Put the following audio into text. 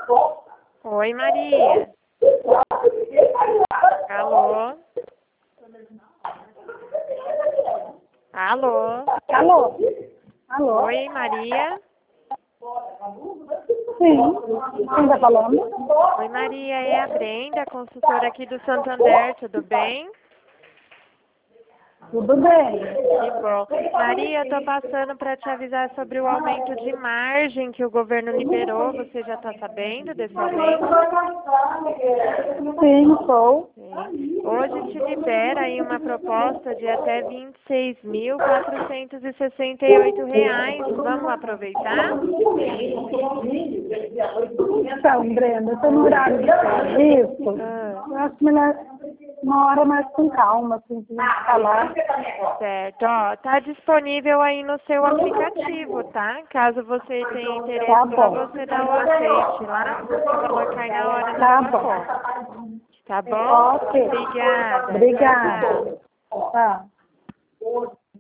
Oi, Maria. Alô? Alô? Alô? Alô? Oi, Maria. Sim. Quem tá falando? Oi, Maria. É a Brenda, consultora aqui do Santander. Tudo bem? Tudo bem. Que bom. Maria, eu tô passando para te avisar sobre o aumento de margem que o governo liberou. Você já está sabendo desse aumento? Sim, sou. Sim. Hoje te libera aí uma proposta de até R$ 26.468. Vamos aproveitar? Então, Brenda, eu tô no horário de serviço. Eu acho melhor uma hora mais com calma, assim, pra gente falar. Certo, ó, tá disponível aí no seu aplicativo, tá? Caso você tenha interesse, Tá só bom. você dá o aceite lá, o valor cai na hora na Tá sua bom. conta. Tá bom? Ok. Obrigada. Tchau, tchau. Obrigada. Tá.